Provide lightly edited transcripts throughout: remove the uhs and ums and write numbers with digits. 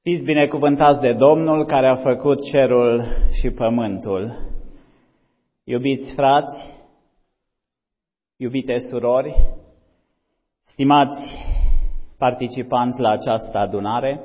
Fiți binecuvântați de Domnul care a făcut cerul și pământul. Iubiți frați, iubite surori, stimați participanți la această adunare,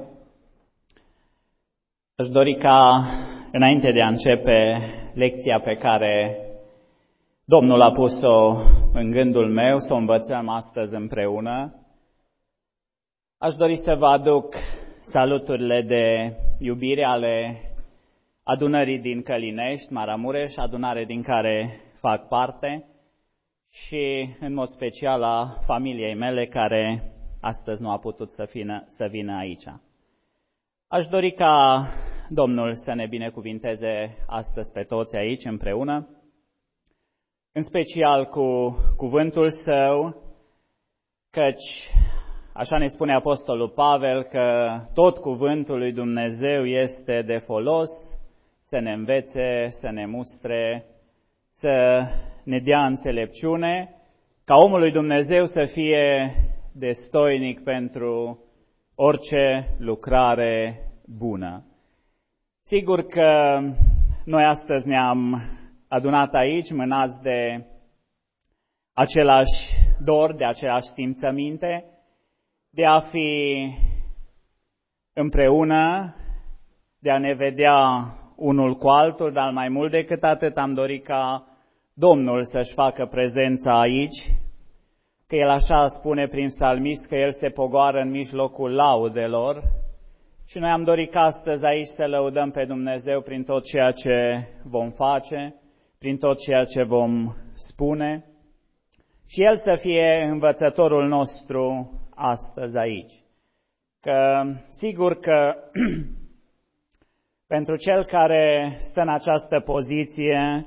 aș dori ca, înainte de a începe lecția pe care Domnul a pus-o în gândul meu, să o învățăm astăzi împreună, aș dori să vă aduc saluturile de iubire ale adunării din Călinești, Maramureș, adunare din care fac parte, și în mod special a familiei mele care astăzi nu a putut să vină aici. Aș dori ca Domnul să ne binecuvinteze astăzi pe toți aici împreună, în special cu cuvântul Său, căci așa ne spune Apostolul Pavel că tot cuvântul lui Dumnezeu este de folos să ne învețe, să ne mustre, să ne dea înțelepciune, ca omul lui Dumnezeu să fie destoinic pentru orice lucrare bună. Sigur că noi astăzi ne-am adunat aici mânați de același dor, de același simțăminte, de a fi împreună, de a ne vedea unul cu altul, dar mai mult decât atât am dorit ca Domnul să-și facă prezența aici, că El așa spune prin psalmist că El se pogoară în mijlocul laudelor și noi am dorit ca astăzi aici să lăudăm pe Dumnezeu prin tot ceea ce vom face, prin tot ceea ce vom spune și El să fie învățătorul nostru astăzi aici. Că sigur că pentru cel care stă în această poziție,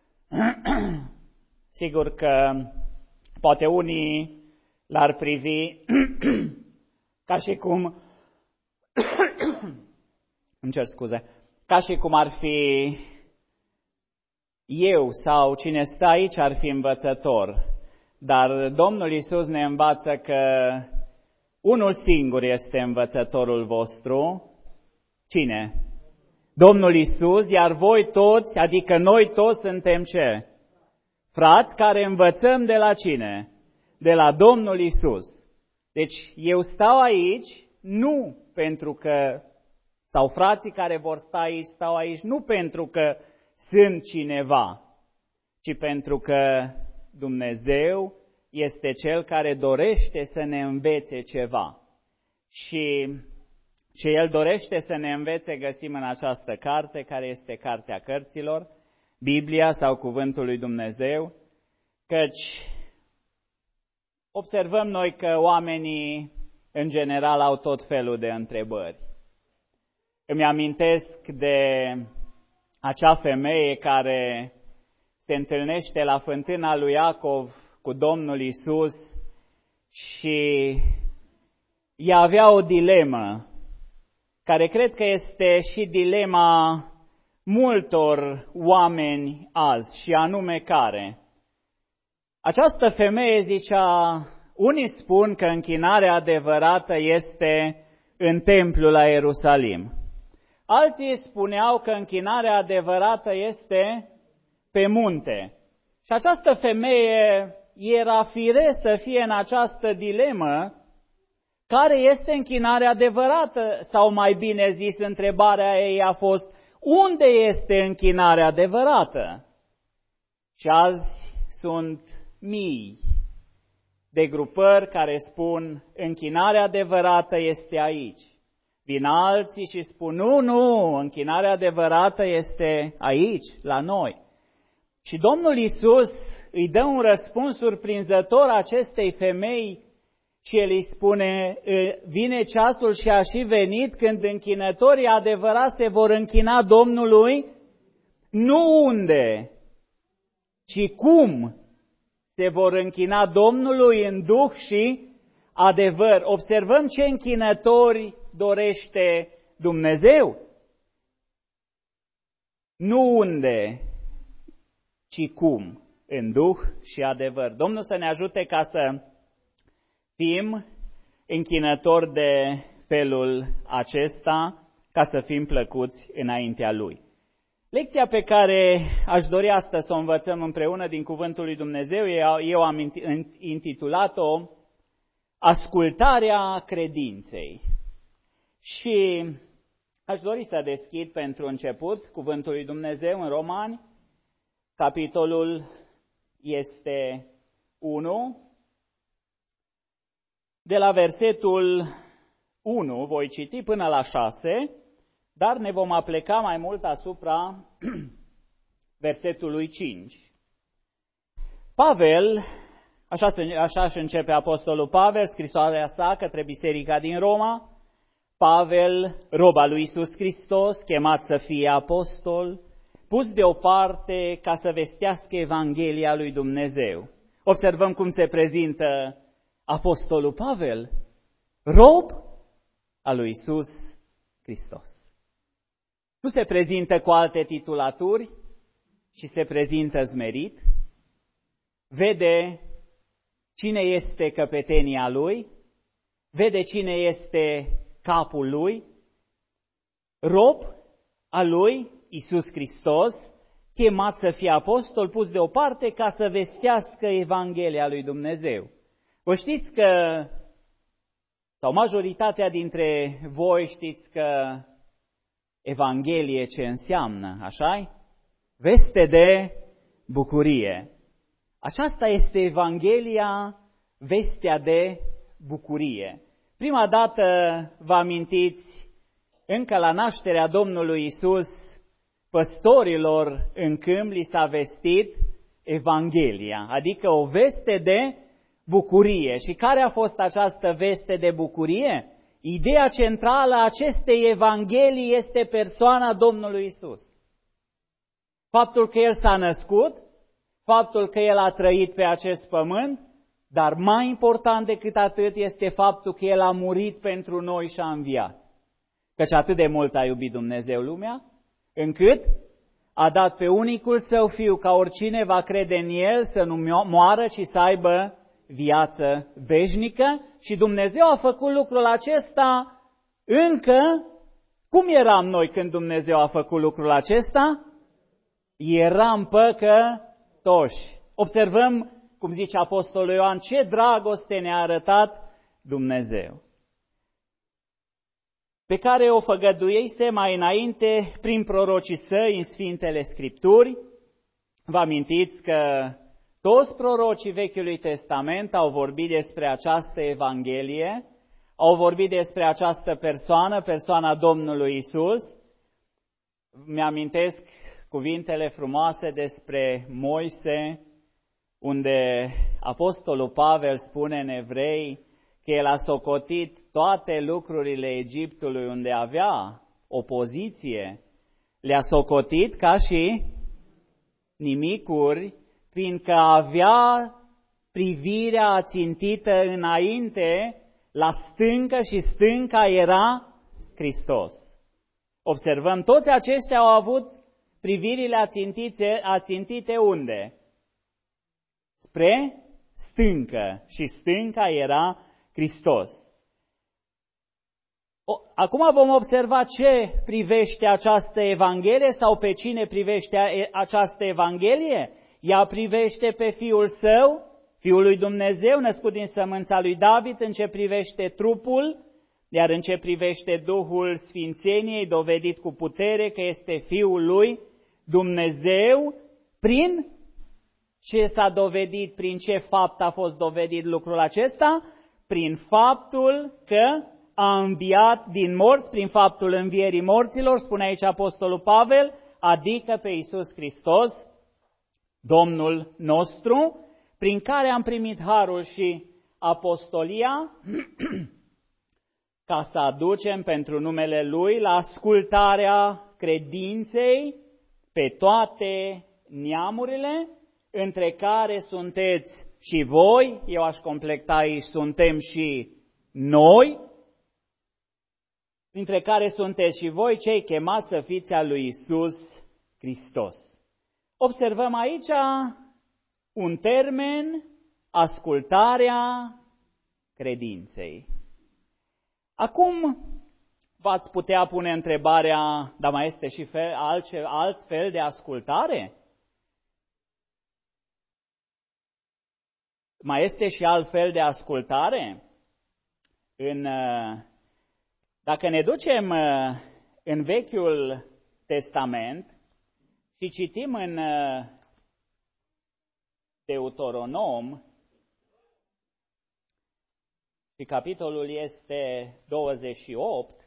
sigur că poate unii l-ar privi ca și cum ca și cum ar fi eu sau cine stă aici ar fi învățător. Dar Domnul Iisus ne învață că unul singur este învățătorul vostru. Cine? Domnul Iisus, iar voi toți, adică noi toți suntem ce? Frați care învățăm de la cine? De la Domnul Iisus. Deci eu stau aici nu pentru că, sau frații care vor sta aici, stau aici nu pentru că sunt cineva, ci pentru că Dumnezeu este Cel care dorește să ne învețe ceva. Și ce El dorește să ne învețe găsim în această carte, care este Cartea Cărților, Biblia sau Cuvântul lui Dumnezeu, căci observăm noi că oamenii în general au tot felul de întrebări. Îmi amintesc de acea femeie care se întâlnește la fântâna lui Iacov cu Domnul Iisus și ea avea o dilemă, care cred că este și dilema multor oameni azi, și anume care? Această femeie zicea, unii spun că închinarea adevărată este în templul la Ierusalim. Alții spuneau că închinarea adevărată este pe munte. Și această femeie era firesc să fie în această dilemă, care este închinarea adevărată? Sau mai bine zis, întrebarea ei a fost, unde este închinarea adevărată? Și azi sunt mii de grupări care spun, închinarea adevărată este aici. Vin alții și spun, nu, închinarea adevărată este aici, la noi. Și Domnul Iisus îi dă un răspuns surprinzător acestei femei și El îi spune, vine ceasul și a și venit când închinătorii adevărați se vor închina Domnului, nu unde, ci cum se vor închina Domnului în duh și adevăr. Observăm ce închinători dorește Dumnezeu. Nu unde, ci cum, în duh și adevăr. Domnul să ne ajute ca să fim închinători de felul acesta ca să fim plăcuți înaintea Lui. Lecția pe care aș dori astăzi să o învățăm împreună din Cuvântul lui Dumnezeu, eu am intitulat-o Ascultarea credinței. Și aș dori să deschid pentru început Cuvântul lui Dumnezeu în Romani, capitolul este 1, de la versetul 1 voi citi până la 6, dar ne vom apleca mai mult asupra versetului 5. Pavel, așa își începe Apostolul Pavel, scrisoarea sa către biserica din Roma. Pavel, rob al lui Iisus Hristos, chemat să fie apostol, pus deoparte ca să vestească Evanghelia lui Dumnezeu. Observăm cum se prezintă Apostolul Pavel, rob al lui Iisus Hristos. Nu se prezintă cu alte titulaturi, ci se prezintă zmerit, vede cine este căpetenia lui, vede cine este capul lui, rob al lui Iisus Hristos, chemat să fie apostol, pus deoparte ca să vestească Evanghelia lui Dumnezeu. Vă știți că, sau majoritatea dintre voi știți că Evanghelie ce înseamnă, așa-i? Veste de bucurie. Aceasta este Evanghelia, vestea de bucurie. Prima dată, vă amintiți, încă la nașterea Domnului Iisus, păstorilor în câmp li s-a vestit Evanghelia, adică o veste de bucurie. Și care a fost această veste de bucurie? Ideea centrală a acestei Evanghelii este persoana Domnului Iisus. Faptul că El s-a născut, faptul că El a trăit pe acest pământ, dar mai important decât atât este faptul că El a murit pentru noi și a înviat. Căci atât de mult a iubit Dumnezeu lumea, încât a dat pe unicul Său Fiu ca oricine va crede în El să nu moară, ci să aibă viață veșnică. Și Dumnezeu a făcut lucrul acesta încă. Cum eram noi când Dumnezeu a făcut lucrul acesta? Eram păcătoși. Observăm, cum zice Apostolul Ioan, ce dragoste ne-a arătat Dumnezeu, pe care o făgăduise mai înainte prin prorocii Săi în Sfintele Scripturi. Vă amintiți că toți prorocii Vechiului Testament au vorbit despre această Evanghelie, au vorbit despre această persoană, persoana Domnului Isus. Mi-amintesc cuvintele frumoase despre Moise, unde Apostolul Pavel spune în Evrei că el a socotit toate lucrurile Egiptului unde avea opoziție, le-a socotit ca și nimicuri, fiindcă avea privirea ațintită înainte la stâncă și stânca era Hristos. Observăm, toți aceștia au avut privirile ațintite unde? Spre stâncă, și stânca era Hristos. Acum vom observa ce privește această Evanghelie sau pe cine privește această Evanghelie. Ea privește pe Fiul Său, Fiul lui Dumnezeu, născut din sămânța lui David, în ce privește trupul, iar în ce privește Duhul Sfințeniei, dovedit cu putere că este Fiul lui Dumnezeu. Prin ce s-a dovedit, prin ce fapt a fost dovedit lucrul acesta? Prin faptul că a înviat din morți, prin faptul învierii morților, spune aici Apostolul Pavel, adică pe Iisus Hristos, Domnul nostru, prin care am primit harul și apostolia, ca să aducem pentru numele Lui la ascultarea credinței pe toate neamurile, între care sunteți și voi, eu aș completa aici, suntem și noi, dintre care sunteți și voi cei chemați să fiți al lui Iisus Hristos. Observăm aici un termen, ascultarea credinței. Acum v-ați putea pune întrebarea, dar mai este și alt fel de ascultare? Mai este și alt fel de ascultare? Dacă ne ducem în Vechiul Testament și citim în Deuteronom, și capitolul este 28,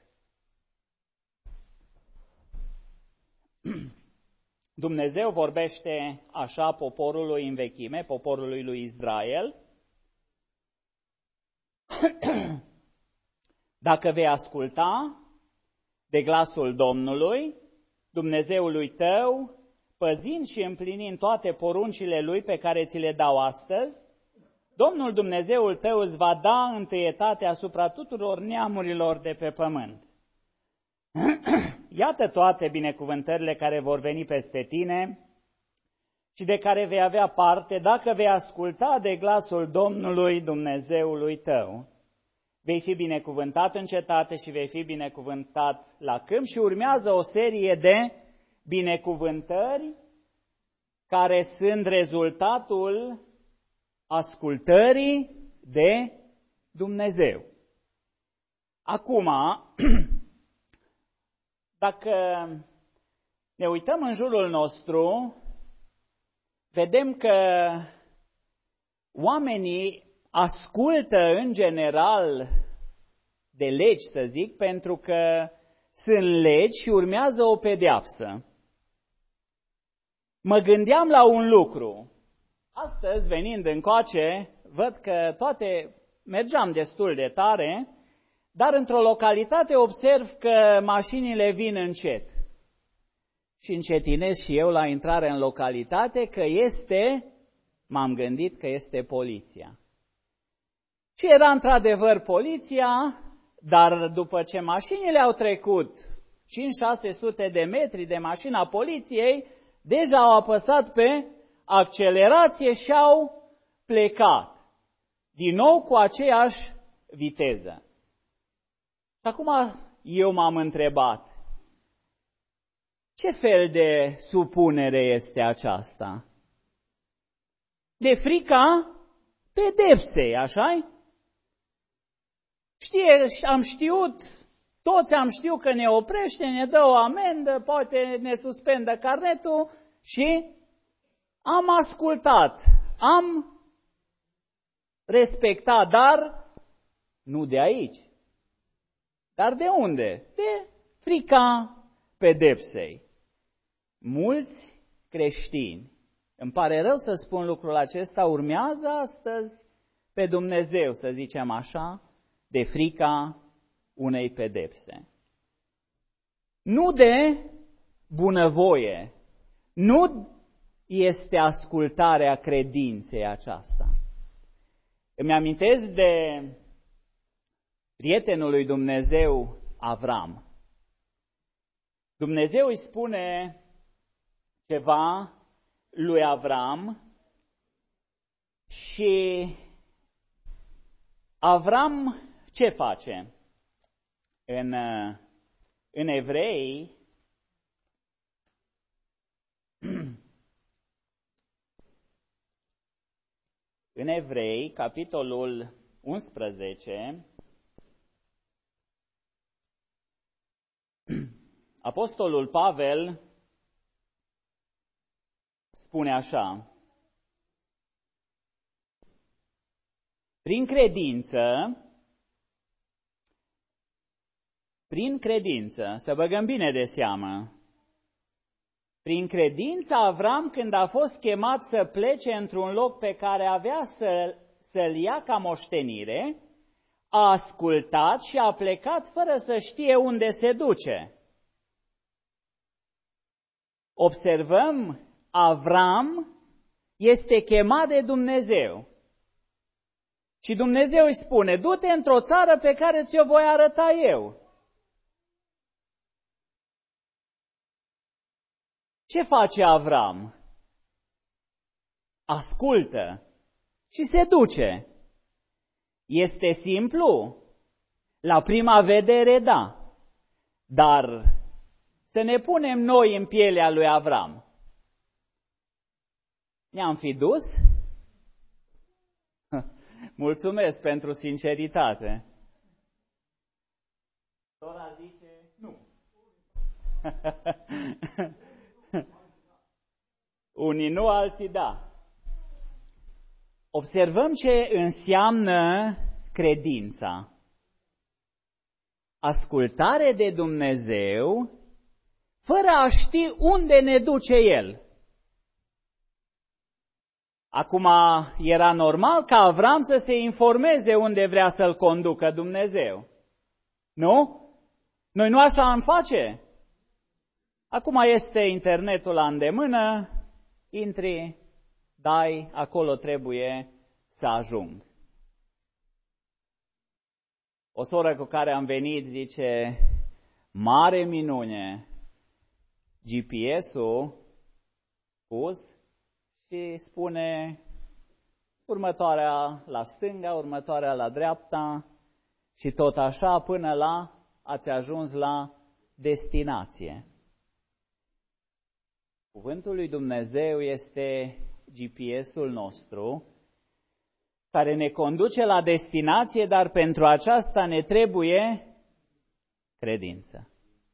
Dumnezeu vorbește așa poporului în vechime, poporului lui Israel: dacă vei asculta de glasul Domnului, Dumnezeului tău, păzind și împlinind toate poruncile Lui pe care ți le dau astăzi, Domnul Dumnezeul tău îți va da întâietate asupra tuturor neamurilor de pe pământ. Iată toate binecuvântările care vor veni peste tine și de care vei avea parte dacă vei asculta de glasul Domnului Dumnezeului tău. Vei fi binecuvântat în cetate și vei fi binecuvântat la câmp. Și urmează o serie de binecuvântări care sunt rezultatul ascultării de Dumnezeu. Acum, dacă ne uităm în jurul nostru, vedem că oamenii ascultă în general de legi, să zic, pentru că sunt legi și urmează o pedeapsă. Mă gândeam la un lucru. Astăzi, venind încoace, văd că toate mergeam destul de tare, dar într-o localitate observ că mașinile vin încet. Și încetinez și eu la intrare în localitate că m-am gândit că este poliția. Și era într-adevăr poliția, dar după ce mașinile au trecut 500-600 de metri de mașina poliției, deja au apăsat pe accelerație și au plecat. Din nou cu aceeași viteză. Și acum eu m-am întrebat, ce fel de supunere este aceasta? De frica pedepsei, așa-i? Toți am știut că ne oprește, ne dă o amendă, poate ne suspendă carnetul și am ascultat, am respectat, dar nu de aici. Dar de unde? De frica pedepsei. Mulți creștini, îmi pare rău să spun lucrul acesta, urmează astăzi pe Dumnezeu, să zicem așa, de frica unei pedepse. Nu de bunăvoie, nu este ascultarea credinței aceasta. Îmi amintesc de prietenul lui Dumnezeu, Avram. Dumnezeu îi spune ceva lui Avram și Avram ce face? În Evrei, în Evrei, capitolul 11, Apostolul Pavel spune așa: prin credință, să băgăm bine de seamă, prin credință Avram, când a fost chemat să plece într-un loc pe care avea să-l ia ca moștenire, a ascultat și a plecat fără să știe unde se duce. Observăm, Avram este chemat de Dumnezeu. Și Dumnezeu îi spune, du-te într-o țară pe care ți-o voi arăta eu. Ce face Avram? Ascultă și se duce. Este simplu? La prima vedere, da. Dar să ne punem noi în pielea lui Avram. Ne-am fi dus? Mulțumesc pentru sinceritate. Sora zice nu. Unii nu, alții da. Observăm ce înseamnă credința. Ascultare de Dumnezeu fără a ști unde ne duce El. Acum, era normal ca Avram să se informeze unde vrea să-l conducă Dumnezeu. Nu? Noi nu așa am face. Acum este internetul la îndemână, intri, dai, acolo trebuie să ajung. O soră cu care am venit zice, mare minune, GPS-ul pus și spune următoarea la stânga, următoarea la dreapta și tot așa până la ați ajuns la destinație. Cuvântul lui Dumnezeu este GPS-ul nostru care ne conduce la destinație, dar pentru aceasta ne trebuie credință.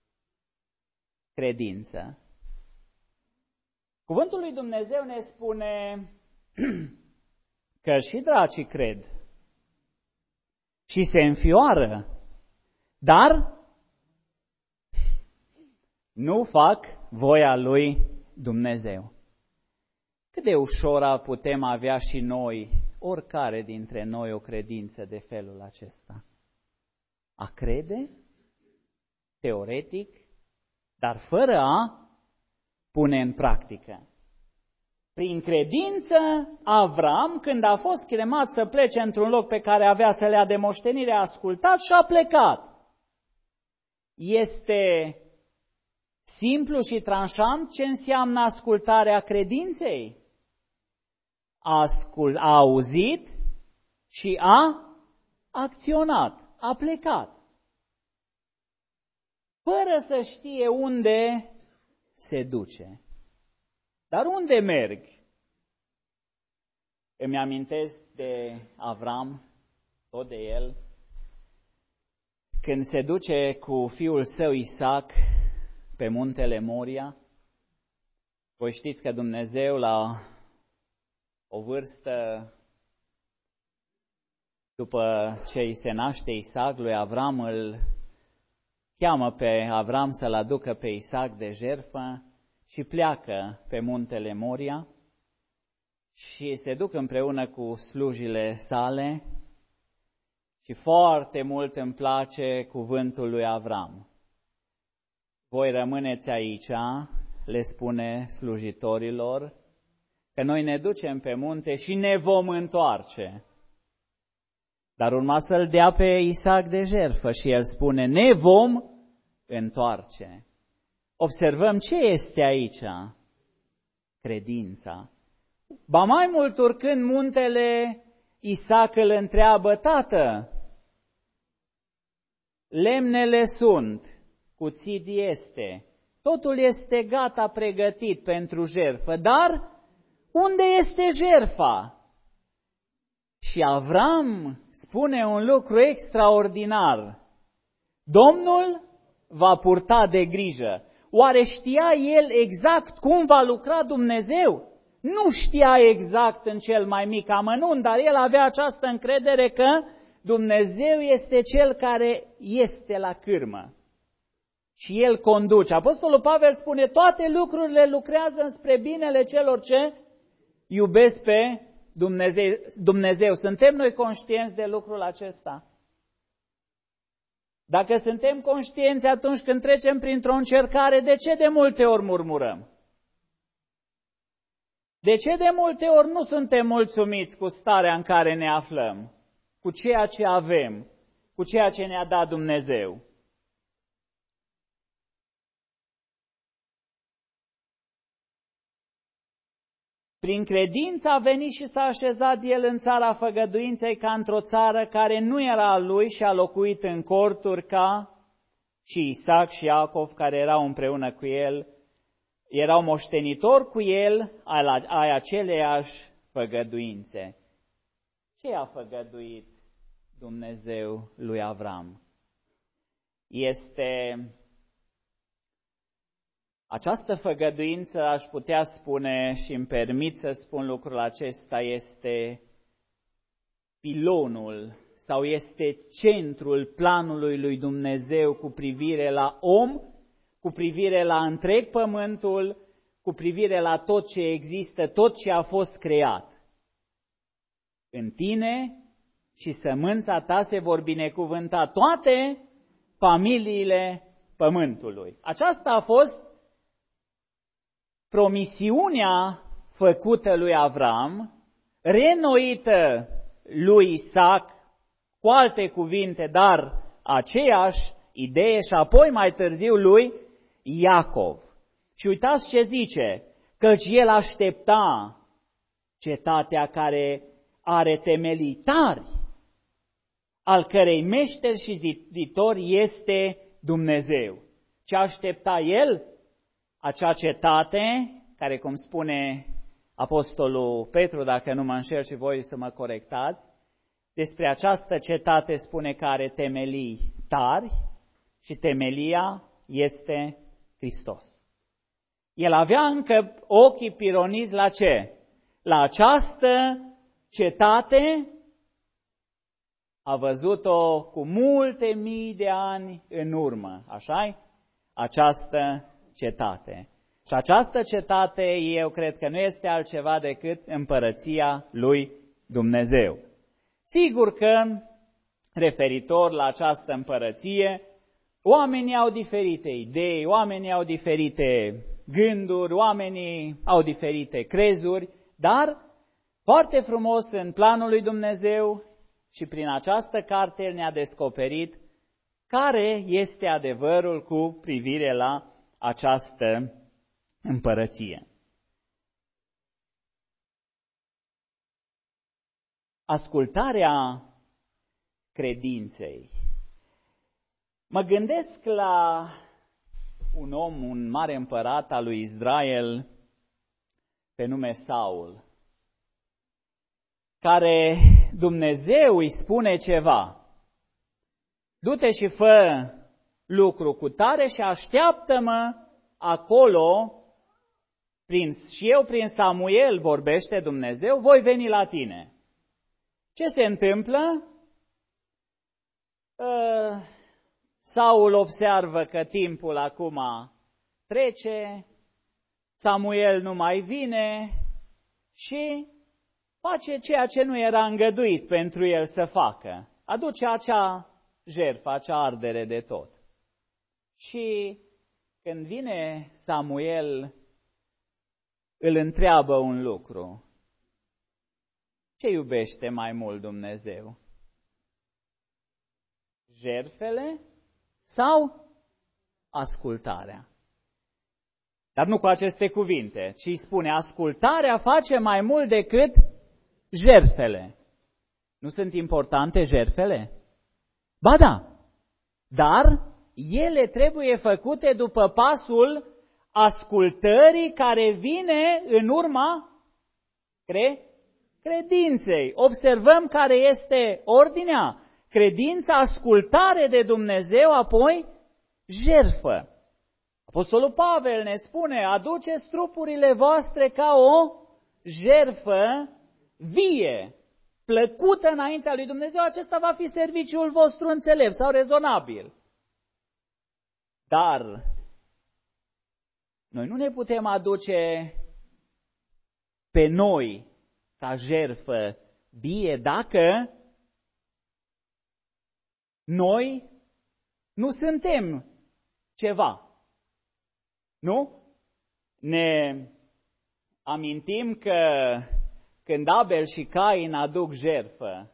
Credință. Cuvântul lui Dumnezeu ne spune că și dracii cred și se înfioară, dar nu fac voia lui Dumnezeu. Cât de ușor putem avea și noi, oricare dintre noi, o credință de felul acesta. A crede, teoretic, dar fără a pune în practică. Prin credință, Avram, când a fost chemat să plece într-un loc pe care avea să le ia de moștenire, a ascultat și a plecat. Este simplu și tranșant ce înseamnă ascultarea credinței. A auzit și a acționat, a plecat. Fără să știe unde se duce. Dar unde merg? Îmi amintesc de Avram, tot de el, când se duce cu fiul său Isaac pe muntele Moria. Voi știți că Dumnezeu la o vârstă, după ce îi se naște Isaac, lui Avram îl cheamă pe Avram să-l aducă pe Isaac de jertfă și pleacă pe muntele Moria și se duc împreună cu slujile sale și foarte mult îmi place cuvântul lui Avram. Voi rămâneți aici, le spune slujitorilor, că noi ne ducem pe munte și ne vom întoarce. Dar urma să-l dea pe Isaac de jertfă și el spune, ne vom întoarce. Observăm ce este aici credința. Ba mai mult, urcând muntele, Isaac îl întreabă, tată, lemnele sunt, cuțit este, totul este gata pregătit pentru jertfă, dar unde este jertfa? Și Avram spune un lucru extraordinar. Domnul va purta de grijă. Oare știa el exact cum va lucra Dumnezeu? Nu știa exact în cel mai mic amănunt, dar el avea această încredere că Dumnezeu este cel care este la cârmă. Și el conduce. Apostolul Pavel spune, toate lucrurile lucrează înspre binele celor ce iubesc pe Dumnezeu. Suntem noi conștienți de lucrul acesta? Dacă suntem conștienți atunci când trecem printr-o încercare, de ce de multe ori murmurăm? De ce de multe ori nu suntem mulțumiți cu starea în care ne aflăm, cu ceea ce avem, cu ceea ce ne-a dat Dumnezeu? Prin credință a venit și s-a așezat el în țara făgăduinței ca într-o țară care nu era a lui și a locuit în corturi ca și Isaac și Iacov, care erau împreună cu el, erau moștenitori cu el ai aceleiași făgăduințe. Ce a făgăduit Dumnezeu lui Avram? Această făgăduință, aș putea spune și îmi permit să spun lucrul acesta, este pilonul sau este centrul planului lui Dumnezeu cu privire la om, cu privire la întreg pământul, cu privire la tot ce există, tot ce a fost creat. În tine și sămânța ta se vor binecuvânta toate familiile pământului. Aceasta a fost promisiunea făcută lui Avram, reînnoită lui Isaac, cu alte cuvinte, dar aceeași idee și apoi mai târziu lui Iacov. Și uitați ce zice, căci el aștepta cetatea care are temelii tari, al cărei meșter și ziditor este Dumnezeu. Ce aștepta el? Acea cetate, care, cum spune apostolul Petru, dacă nu mă înșel și voi să mă corectați, despre această cetate spune că are temelii tari și temelia este Hristos. El avea încă ochii pironiți la ce? La această cetate, a văzut-o cu multe mii de ani în urmă, așa-i? Această cetate. Și această cetate, eu cred că nu este altceva decât împărăția lui Dumnezeu. Sigur că, referitor la această împărăție, oamenii au diferite idei, oamenii au diferite gânduri, oamenii au diferite crezuri, dar foarte frumos în planul lui Dumnezeu și prin această carte El ne-a descoperit care este adevărul cu privire la această împărăție. Ascultarea credinței. Mă gândesc la un om, un mare împărat al lui Israel, pe nume Saul, care Dumnezeu îi spune ceva. Du-te și fă lucru cu tare și așteaptă-mă acolo, și eu prin Samuel vorbește Dumnezeu, voi veni la tine. Ce se întâmplă? Saul observă că timpul acum trece, Samuel nu mai vine și face ceea ce nu era îngăduit pentru el să facă. Aduce acea jertfă, acea ardere de tot. Și când vine Samuel, îl întreabă un lucru. Ce iubește mai mult Dumnezeu? Jertfele sau ascultarea? Dar nu cu aceste cuvinte, ci spune, ascultarea face mai mult decât jertfele. Nu sunt importante jertfele? Ba da, dar ele trebuie făcute după pasul ascultării care vine în urma credinței. Observăm care este ordinea. Credința, ascultare de Dumnezeu, apoi jertfă. Apostolul Pavel ne spune, aduceți trupurile voastre ca o jertfă vie, plăcută înaintea lui Dumnezeu, acesta va fi serviciul vostru înțelept sau rezonabil. Dar noi nu ne putem aduce pe noi ca jertfă vie dacă noi nu suntem ceva. Nu? Ne amintim că când Abel și Cain aduc jertfă,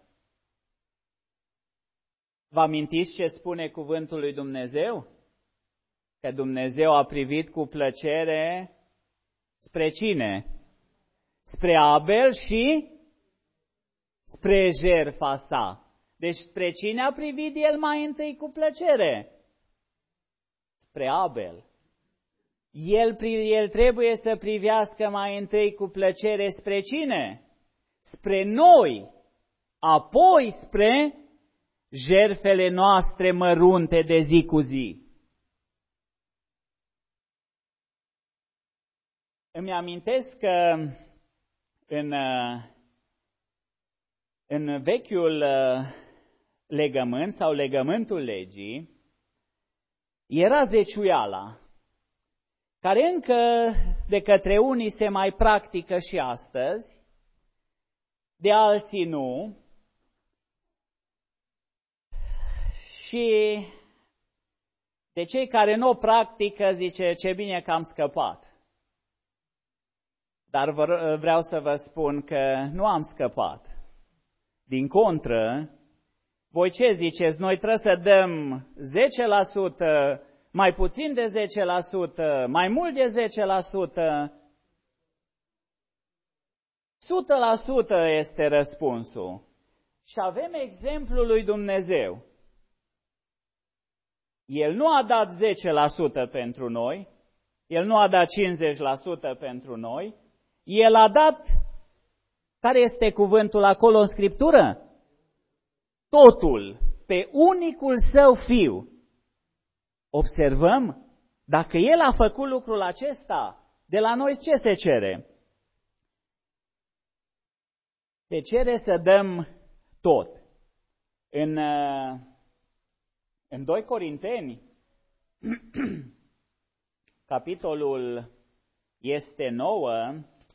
vă amintiți ce spune cuvântul lui Dumnezeu? Că Dumnezeu a privit cu plăcere spre cine? spre Abel și spre jertfa sa. Deci spre cine a privit el mai întâi cu plăcere? Spre Abel. El trebuie să privească mai întâi cu plăcere spre cine? Spre noi, apoi spre jertfele noastre mărunte de zi cu zi. Îmi amintesc că în vechiul legământ sau legământul legii era zeciuiala, care încă de către unii se mai practică și astăzi, de alții nu. Și de cei care nu o practică, zice, ce bine că am scăpat. Dar vreau să vă spun că nu am scăpat. Din contră, voi ce ziceți? Noi trebuie să dăm 10%, mai puțin de 10%, mai mult de 10%? 100% este răspunsul. Și avem exemplul lui Dumnezeu. El nu a dat 10% pentru noi, El nu a dat 50% pentru noi, El a dat, care este cuvântul acolo în Scriptură? Totul, pe unicul Său Fiu. Observăm, dacă El a făcut lucrul acesta, de la noi ce se cere? Se cere să dăm tot. În 2 Corinteni, capitolul este 9,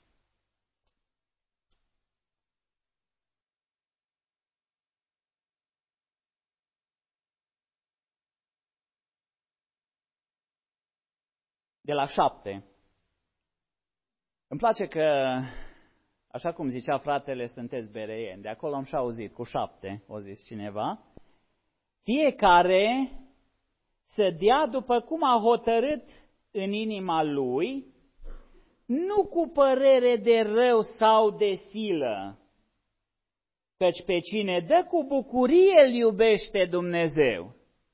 de la 7. Îmi place că, așa cum zicea fratele, sunteți bereieni. De acolo am și auzit, cu 7, o zis cineva. Fiecare să dea după cum a hotărât în inima lui, nu cu părere de rău sau de silă, căci pe cine dă cu bucurie îl iubește Dumnezeu.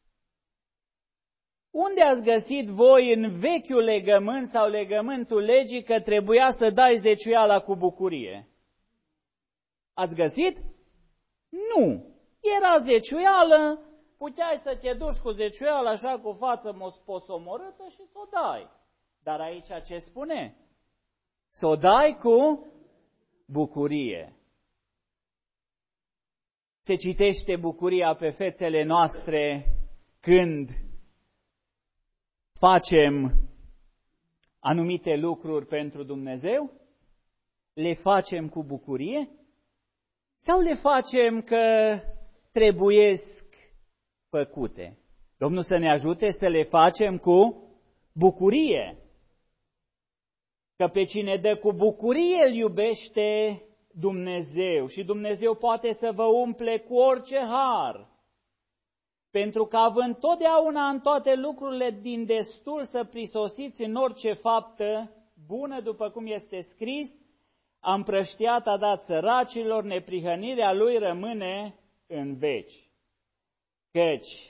Unde ați găsit voi în vechiul legământ sau legământul legii că trebuia să dai zeciuiala cu bucurie? Ați găsit? Nu. Era zeciuială, puteai să te duci cu zeciuiala așa cu față posomorâtă și să o dai. Dar aici ce spune? Să o dai cu bucurie. Se citește bucuria pe fețele noastre când facem anumite lucruri pentru Dumnezeu? Le facem cu bucurie? Sau le facem că trebuiesc făcute? Domnul să ne ajute să le facem cu bucurie. Că pe cine dă cu bucurie îl iubește Dumnezeu și Dumnezeu poate să vă umple cu orice har. Pentru că având totdeauna în toate lucrurile din destul să prisosiți în orice faptă bună, după cum este scris, a împrăștiat, a dat săracilor, neprihănirea lui rămâne în veci. Căci,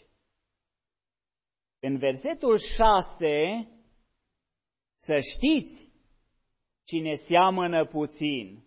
în versetul 6, să știți, cine seamănă puțin,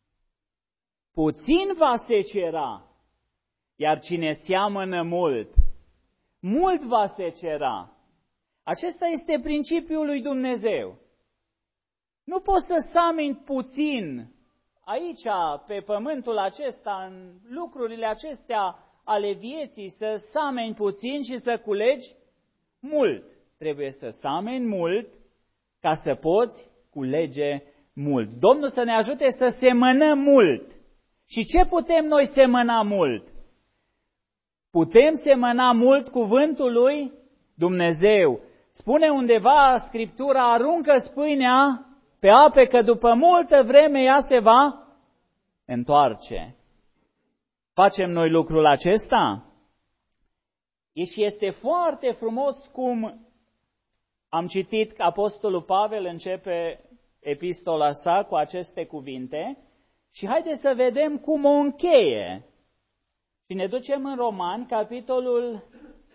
puțin va secera, iar cine seamănă mult, mult va secera. Acesta este principiul lui Dumnezeu. Nu poți să sameni puțin aici, pe pământul acesta, în lucrurile acestea ale vieții, să sameni puțin și să culegi mult. Trebuie să sameni mult ca să poți culege mult. Domnul să ne ajute să semănăm mult. Și ce putem noi semăna mult? Putem semăna mult cuvântul lui Dumnezeu. Spune undeva Scriptura, aruncă spâinea pe ape că după multă vreme ea se va întoarce. Facem noi lucrul acesta? Și este foarte frumos cum am citit că Apostolul Pavel începe epistola sa cu aceste cuvinte și haideți să vedem cum o încheie. Și ne ducem în Romani, capitolul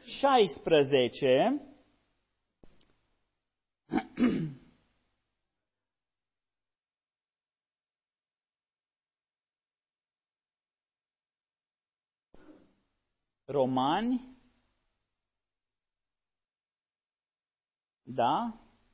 16, Romani, da?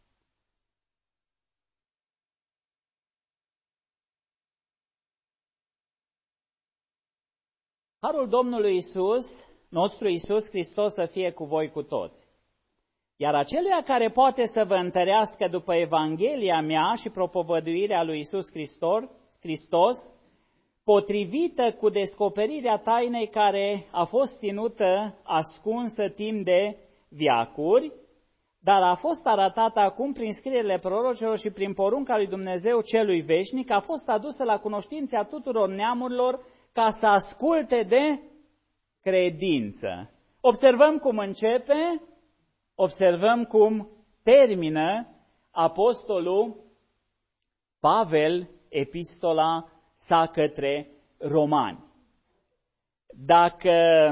Harul Domnului nostru Iisus Hristos să fie cu voi cu toți. Iar aceluia care poate să vă întărească după Evanghelia mea și propovăduirea lui Iisus Hristos, potrivită cu descoperirea tainei care a fost ținută ascunsă timp de veacuri, dar a fost arătată acum prin scrierile prorocilor și prin porunca lui Dumnezeu celui veșnic, a fost adusă la cunoștința tuturor neamurilor ca să asculte de credință. Observăm cum începe, observăm cum termină apostolul Pavel epistola sa către romani. Dacă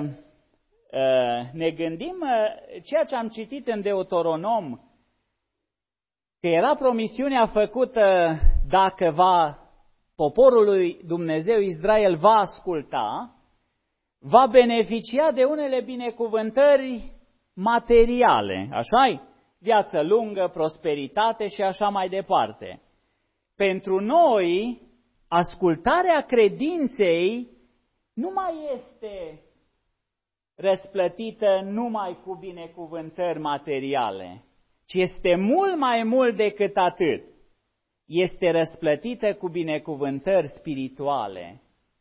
ne gândim ceea ce am citit în Deuteronom, că era promisiunea făcută dacă poporul lui Dumnezeu Israel va asculta, va beneficia de unele binecuvântări materiale, așa-i? Viață lungă, prosperitate și așa mai departe. Pentru noi, ascultarea credinței nu mai este răsplătită numai cu binecuvântări materiale, ci este mult mai mult decât atât. Este răsplătită cu binecuvântări spirituale.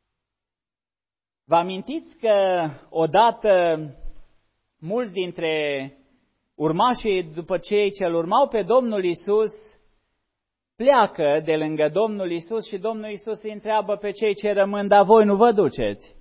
Vă amintiți că odată mulți dintre urmașii după cei ce îl urmau pe Domnul Iisus pleacă de lângă Domnul Iisus și Domnul Iisus îi întreabă pe cei ce rămân, dar voi nu vă duceți?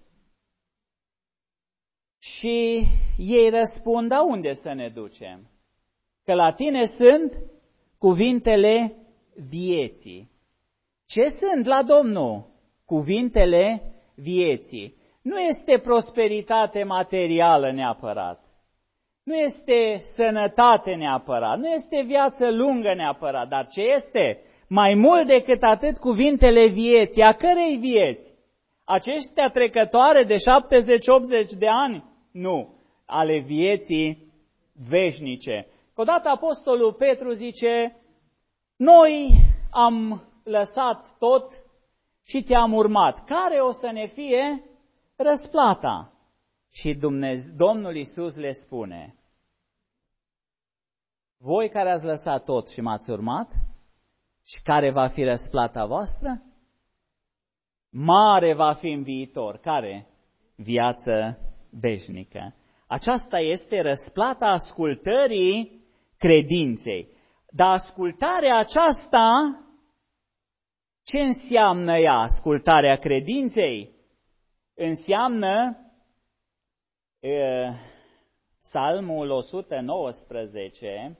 Și ei răspund, da unde să ne ducem? Că la tine sunt cuvintele vieții. Ce sunt la Domnul? Cuvintele vieții. Nu este prosperitate materială neapărat. Nu este sănătate neapărat. Nu este viață lungă neapărat. Dar ce este? Mai mult decât atât, cuvintele vieții. A cărei vieți? Aceștia trecătoare de 70-80 de ani? Nu. Ale vieții veșnice. Odată apostolul Petru zice, noi am lăsat tot și te-am urmat. Care o să ne fie răsplata? Și Domnul Iisus le spune, voi care ați lăsat tot și m-ați urmat, și care va fi răsplata voastră? Mare va fi în viitor. Care? Viață veșnică. Aceasta este răsplata ascultării credinței. Dar ascultarea aceasta, ce înseamnă ea, ascultarea credinței? Înseamnă Psalmul 119,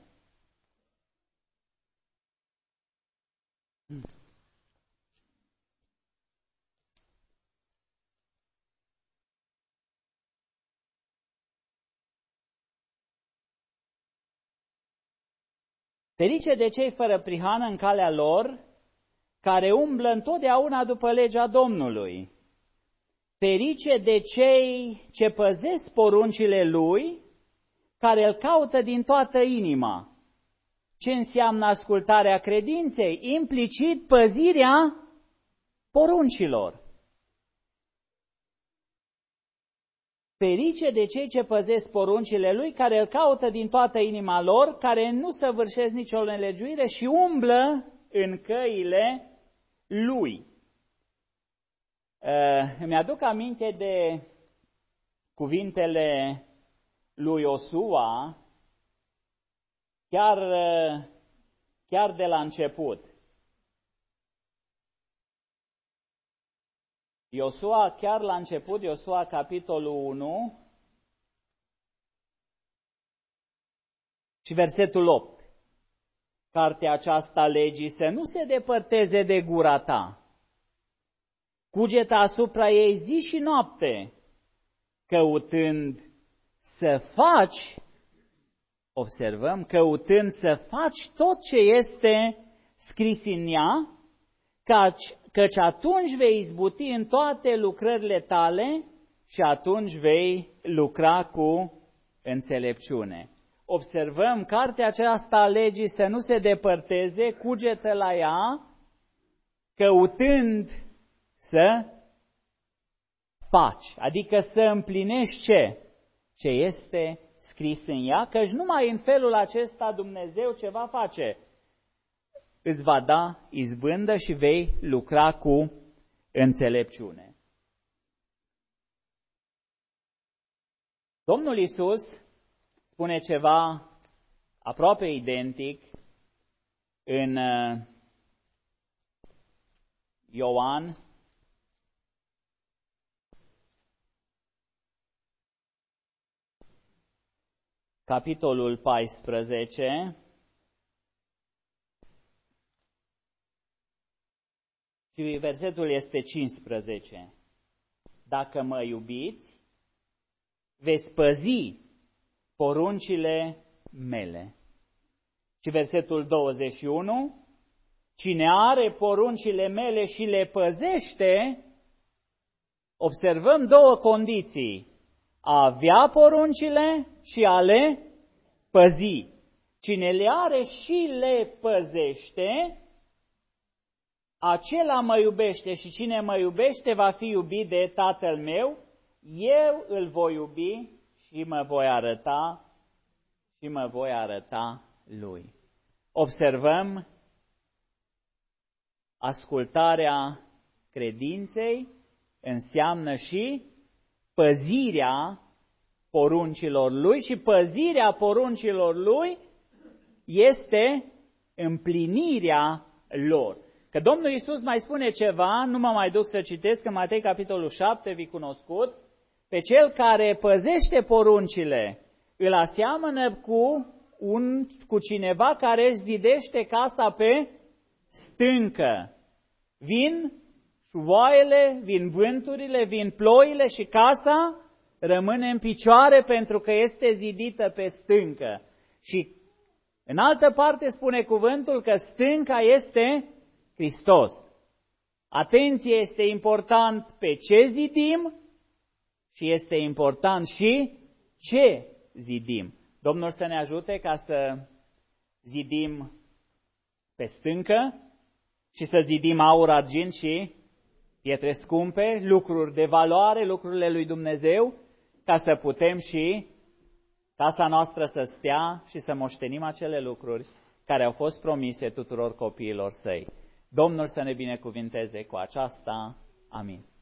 ferice de cei fără prihană în calea lor, care umblă întotdeauna după legea Domnului. Ferice de cei ce păzesc poruncile Lui, care îl caută din toată inima. Ce înseamnă ascultarea credinței? Implicit păzirea poruncilor. Ferice de cei ce păzesc poruncile Lui, care îl caută din toată inima lor, care nu săvârșesc nicio nelegiuire și umblă în căile Lui. Îmi aduc aminte de cuvintele lui Iosua, chiar de la început. Iosua, chiar la început, Iosua capitolul 1 și versetul 8. cartea aceasta legii să nu se depărteze de gura ta. Cugeta asupra ei zi și noapte, căutând să faci, observăm, căutând să faci tot ce este scris în ea, căci atunci vei izbuti în toate lucrările tale și atunci vei lucra cu înțelepciune. Observăm, cartea aceasta a legii să nu se depărteze, cugetă la ea, căutând să faci, adică să împlinești ce este scris în ea, căci numai în felul acesta Dumnezeu ce va face? Îți va da izbândă și vei lucra cu înțelepciune. Domnul Iisus spune ceva aproape identic în Ioan, capitolul 14, și versetul este 15. Dacă mă iubiți, veți păzi poruncile mele. Și versetul 21, cine are poruncile mele și le păzește, observăm două condiții: a avea poruncile și a le păzi. Cine le are și le păzește, acela mă iubește, și cine mă iubește va fi iubit de Tatăl meu, eu îl voi iubi și mă voi arăta lui. Observăm, ascultarea credinței înseamnă și păzirea poruncilor lui, și păzirea poruncilor lui este împlinirea lor. Că Domnul Iisus mai spune ceva, nu mă mai duc să citesc, în Matei capitolul 7, vi cunoscut, pe cel care păzește poruncile îl aseamănă cu cineva care își zidește casa pe stâncă. Vin șuvoaiele, vin vânturile, vin ploile și casa rămâne în picioare pentru că este zidită pe stâncă. Și în altă parte spune cuvântul că stânca este Hristos. Atenție, este important pe ce zidim și este important și ce zidim. Domnul să ne ajute ca să zidim pe stâncă și să zidim aur, argint și pietre scumpe, lucruri de valoare, lucrurile lui Dumnezeu, ca să putem și casa noastră să stea și să moștenim acele lucruri care au fost promise tuturor copiilor săi. Domnul să ne binecuvinteze cu aceasta. Amin.